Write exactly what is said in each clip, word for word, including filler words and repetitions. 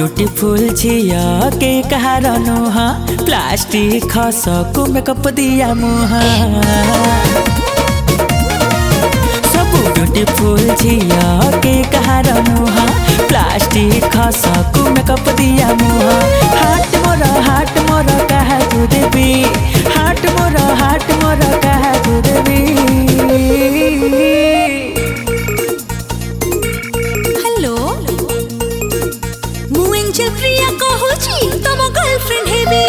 Beautiful झिया के कहार नुह प्लास्टिक खस को मेकअप दिया मुह सब ब्यूटीफुल झिया के कहार नुह प्लास्टिक खस को मेकअप दिया मुह हाट मोर हाट मोर कहा तू देवी हाट मोर हाट मोर कहा तू देवी। हेलो मु एंजल प्रिया कहूची तुम गर्लफ्रेंड हेबे।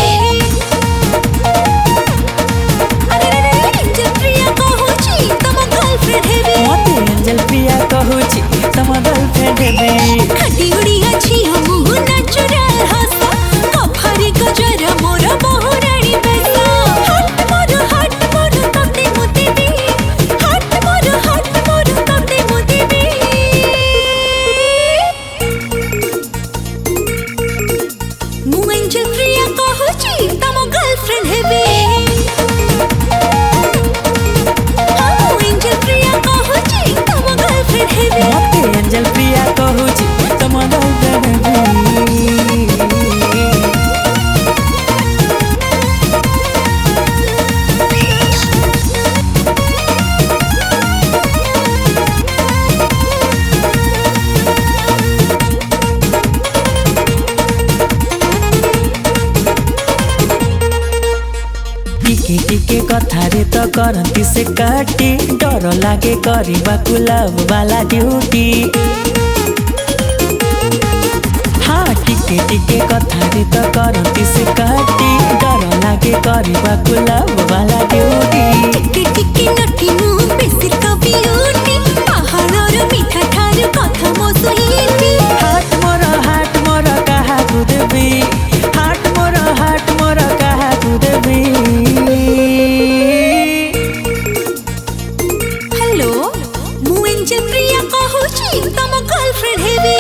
अरे रे एंजल प्रिया कहूची तुम गर्लफ्रेंड हेबे। मते एंजल प्रिया कहूची तुम गर्लफ्रेंड हेबे। खटी उड़ी अछि हमु नेचुरल हस कफरी गजर मोर बहुरानी बेसा हट मोर हट मोर तते मोते बे हट मोर हट मोर तते मोते बे। मु एंजल प्रिया कहूची तुम गर्लफ्रेंड हेबे। हाँ मु एंजल प्रिया कहूची तुम गर्लफ्रेंड हेबे। मते एंजल प्रिया कहूची तुम गर्लफ्रेंड हेबे। टिके टिके कथारे तो करती से काटी डर लागे करवा लव वाला ड्यूटी। हाँ टिके टिके कथारे तो करती से काटी डर लागे करवा लव वाला ड्यूटी। टिके टिके नटी मु बेसी कवि उठी पहाड़र मीठा ठार कथा मो सहिती। हाट मोर हाट मोर कहा तू देवी हाट मोर हाट मोर कहा तू देवी। हेलो मु एंजल प्रिया कहूची तुम गर्लफ्रेंड हेबे।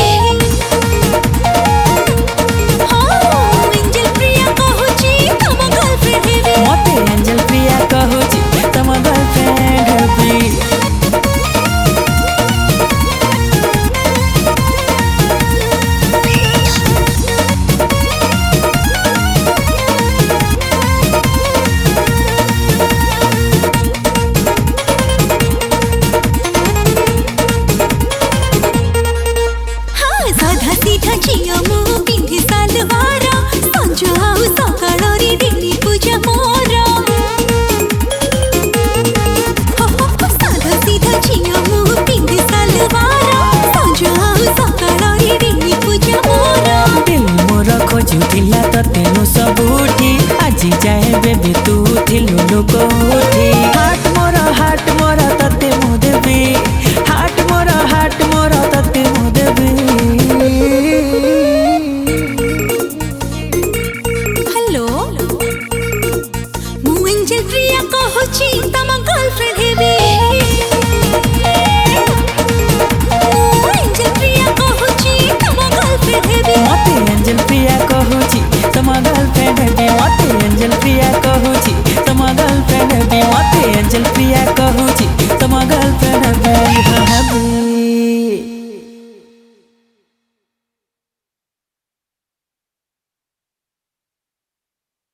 हाँ एंजल प्रिया कहूची तुम गर्लफ्रेंड हेबे। मते एंजल प्रिया कहूची तुम गर्लफ्रेंड हेबे। हाँ साधा सीधा झिया मु पिंधि सालवार संज आउ सकाळ रे डेली पूजा मोर। हो हो हो साधा सीधा झिया मु पिंधि सालवार संज आउ सकाळ रे डेली पूजा मोर। दिल मोर खोजुथिला त तेनु सबुठी आजी जाए बेबी तू थिलु लोक उठी हाट मोर हाट मोर तते